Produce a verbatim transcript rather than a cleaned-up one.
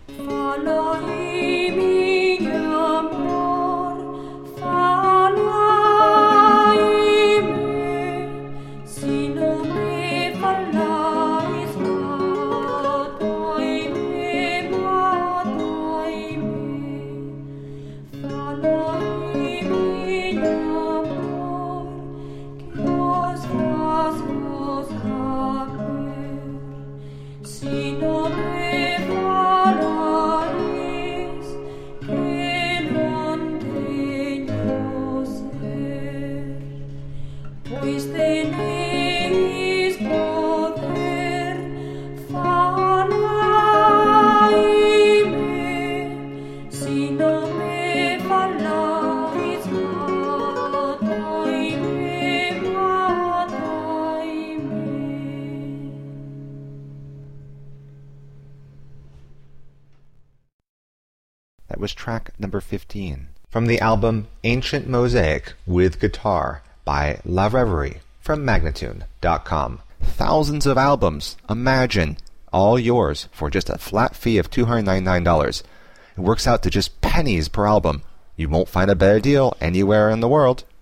Falai mi amor, falai me, si non me fallais matai me, matai me. Falai mi amor, que os rasgos haber, si non me fallais, que non teño ser, pois tenéis poder, falaime, si non me fallais, mataime, mataime. That was track number fifteen from the album Ancient Mosaic with Guitar by La Reverie from Magnatune dot com. Thousands of albums, imagine, all yours for just a flat fee of two hundred ninety-nine dollars. It works out to just pennies per album. You won't find a better deal anywhere in the world.